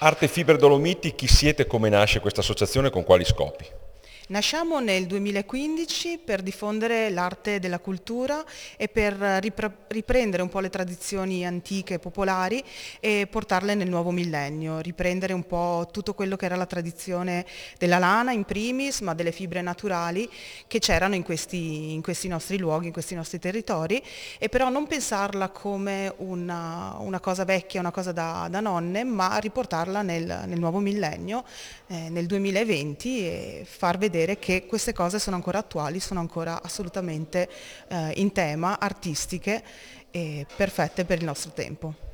Arte Fibre Dolomiti, chi siete e come nasce questa associazione e con quali scopi? Nasciamo nel 2015 per diffondere l'arte della cultura e per riprendere un po' le tradizioni antiche e popolari e portarle nel nuovo millennio, riprendere un po' tutto quello che era la tradizione della lana in primis, ma delle fibre naturali che c'erano in questi nostri luoghi, in questi nostri territori, e però non pensarla come una cosa vecchia, una cosa da nonne, ma riportarla nel nuovo millennio, nel 2020, e far vedere che queste cose sono ancora attuali, sono ancora assolutamente in tema, artistiche e perfette per il nostro tempo.